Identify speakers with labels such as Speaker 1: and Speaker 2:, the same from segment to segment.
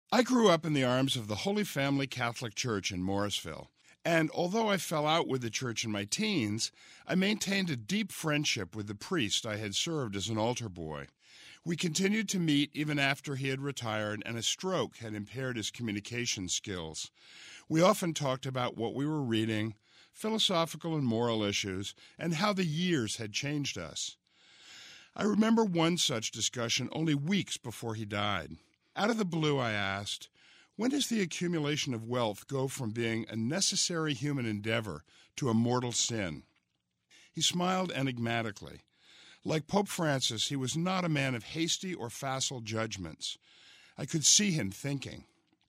Speaker 1: I grew up in the arms of the Holy Family Catholic Church in Morrisville, and although I fell out with the church in my teens, I maintained a deep friendship with the priest I had served as an altar boy. We continued to meet even after he had retired and a stroke had impaired his communication skills. We often talked about what we were reading, philosophical and moral issues, and how the years had changed us. I remember one such discussion only weeks before he died. Out of the blue, I asked, when does the accumulation of wealth go from being a necessary human endeavor to a mortal sin? He smiled enigmatically. Like Pope Francis, he was not a man of hasty or facile judgments. I could see him thinking.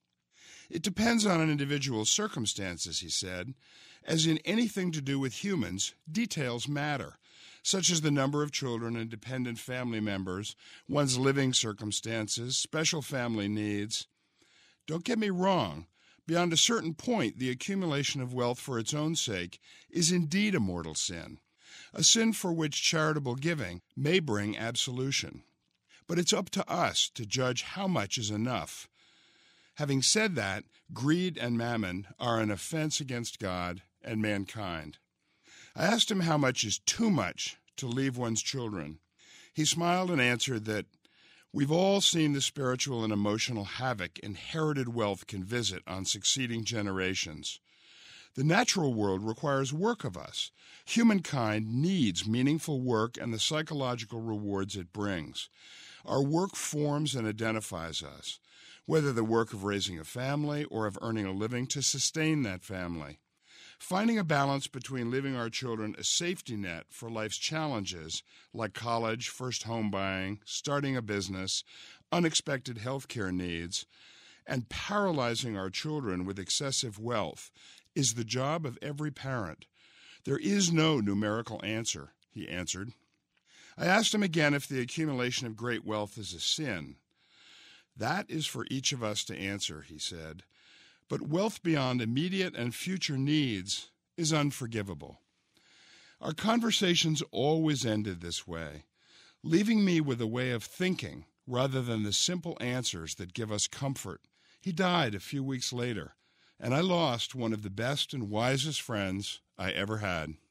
Speaker 1: It depends on an individual's circumstances, he said. As in anything to do with humans, details matter, such as the number of children and dependent family members, one's living circumstances, special family needs. Don't get me wrong. Beyond a certain point, the accumulation of wealth for its own sake is indeed a mortal sin, a sin for which charitable giving may bring absolution. But it's up to us to judge how much is enough. Having said that, greed and mammon are an offense against God and mankind. I asked him how much is too much to leave one's children. He smiled and answered that we've all seen the spiritual and emotional havoc inherited wealth can visit on succeeding generations. The natural world requires work of us. Humankind needs meaningful work and the psychological rewards it brings. Our work forms and identifies us, whether the work of raising a family or of earning a living to sustain that family. Finding a balance between leaving our children a safety net for life's challenges, like college, first home buying, starting a business, unexpected health care needs, and paralyzing our children with excessive wealth, is the job of every parent. There is no numerical answer, he answered. I asked him again if the accumulation of great wealth is a sin. That is for each of us to answer, he said. But wealth beyond immediate and future needs is unforgivable. Our conversations always ended this way, leaving me with a way of thinking rather than the simple answers that give us comfort. He died a few weeks later, and I lost one of the best and wisest friends I ever had.